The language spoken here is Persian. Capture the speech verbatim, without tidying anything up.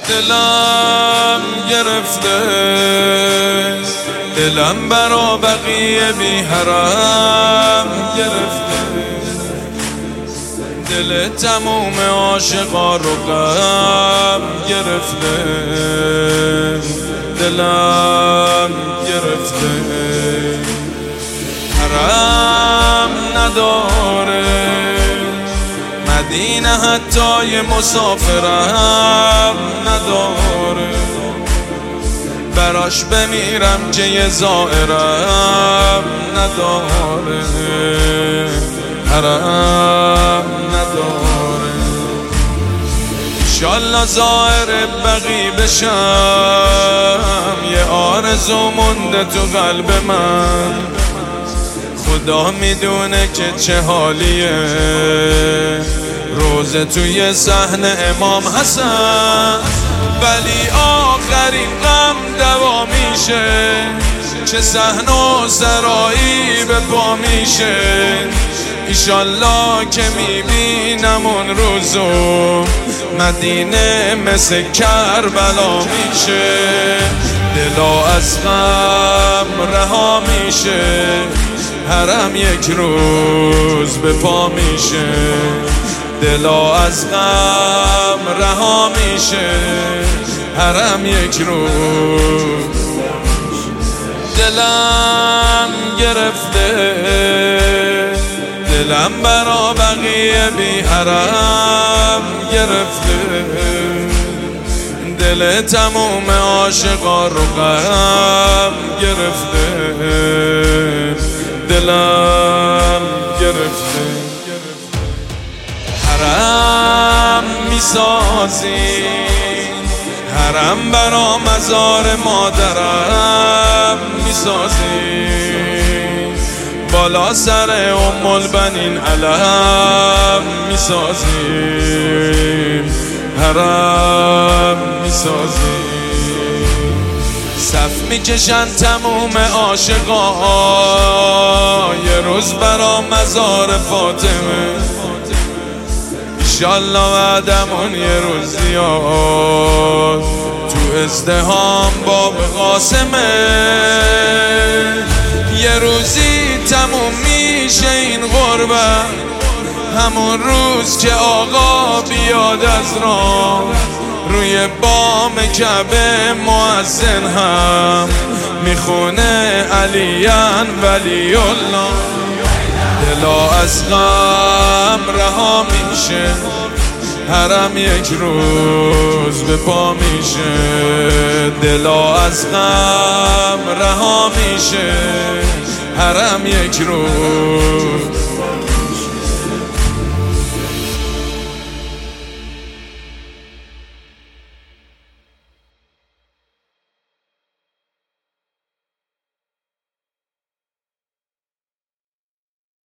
دلم گرفته، دلم برا بقیه بی حرم گرفته، دل تموم عاشقا رو غم گرفته، دلم گرفته. حرم نداره مدینه، حتی یه مسافرم نداره، براش بمیرم که یه زائرم نداره. حرم نداره، انشالله زائر بقی بشم، یه آرزو مونده تو قلب من، خدا میدونه که چه حالیه روزه توی صحن امام حسن، ولی آخرین غم دوا میشه، چه صحن و سرایی به پا میشه. ایشالله که میبینم اون روزو مدینه مثل کربلا میشه، دلا از غم رها میشه، حرم یک روز به پا میشه، دلا از غم رها میشه، حرم یک روز. دلم گرفته، دلم برا بقیه بی حرم گرفته، دل تموم عاشقا رو غم گرفته، دلم گرفته. حرم میسازی، حرم برا مزار مادرم میسازی، بالا سر ام البنین علم میسازیم، حرم میسازیم. صف میکشن تموم عاشقا، یه روز برا مزار فاطمه، ایشالله بعدمون یه روز زیاد تو ازدهام باب قاسمه، یه روزی تموم میشه این غربت، همون روز که آقا بیاد از راه، روی بام کعبه مؤذن هم میخونه علیان ولی الله، دلا از غم رها میشه، حرم یک روز به پا میشه، دلا از غم رها میشه، حرم یک روز.